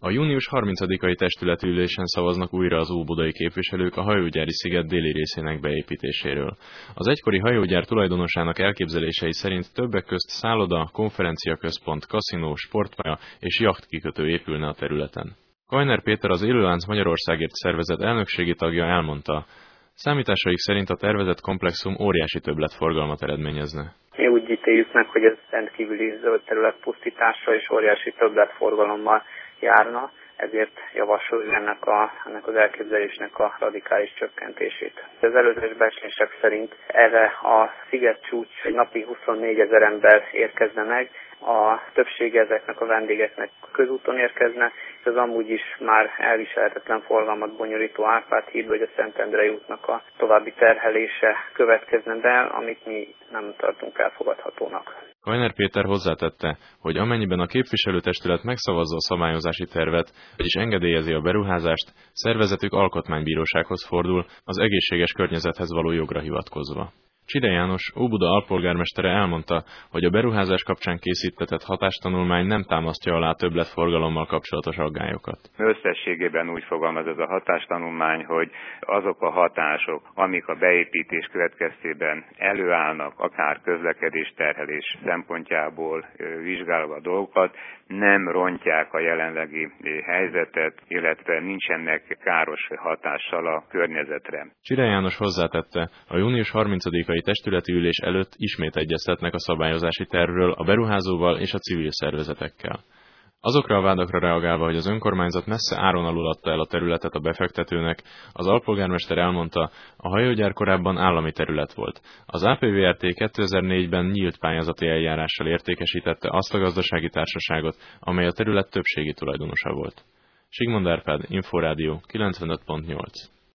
A június 30-ai testületi ülésen szavaznak újra az óbudai képviselők a hajógyári sziget déli részének beépítéséről. Az egykori hajógyár tulajdonosának elképzelései szerint többek közt szálloda, konferenciaközpont, kaszinó, sportpálya és jachtkikötő épülne a területen. Kajner Péter, az Élőlánc Magyarországért szervezet elnökségi tagja elmondta, számításaik szerint a tervezett komplexum óriási többletforgalmat eredményezne. Mi úgy ítéljük meg, hogy ez rendkívüli zöld terület pusztítása és óriási többletforgalommal járna, ezért javasoljuk ennek az elképzelésnek a radikális csökkentését. Az előzetes becslések szerint erre a szigetcsúcs egy napi 24 000 ember érkezne meg, a többsége ezeknek a vendégeknek közúton érkezne, és az amúgy is már elviselhetetlen forgalmat bonyolító Árpád híd vagy a Szentendrei útnak a további terhelése következne be, amit mi nem tartunk elfogadhatónak. Kajner Péter hozzátette, hogy amennyiben a képviselőtestület megszavazza a szabályozási tervet, vagyis engedélyezi a beruházást, szervezetük alkotmánybírósághoz fordul az egészséges környezethez való jogra hivatkozva. Cside János, Óbuda alpolgármestere elmondta, hogy a beruházás kapcsán készítetett hatástanulmány nem támasztja alá többletforgalommal kapcsolatos aggályokat. Összességében úgy fogalmaz ez a hatástanulmány, hogy azok a hatások, amik a beépítés következtében előállnak, akár közlekedés terhelés szempontjából vizsgálva a dolgokat, nem rontják a jelenlegi helyzetet, illetve nincsenek káros hatással a környezetre. Cside János hozzátette, a június 30-ai testületi ülés előtt ismét egyeztetnek a szabályozási tervről a beruházóval és a civil szervezetekkel. Azokra a vádakra reagálva, hogy az önkormányzat messze áron alul adta el a területet a befektetőnek, az alpolgármester elmondta, a hajógyár korábban állami terület volt. Az APVRT 2004-ben nyílt pályázati eljárással értékesítette azt a gazdasági társaságot, amely a terület többségi tulajdonosa volt. Sigmond Árpád, Inforádió 95.8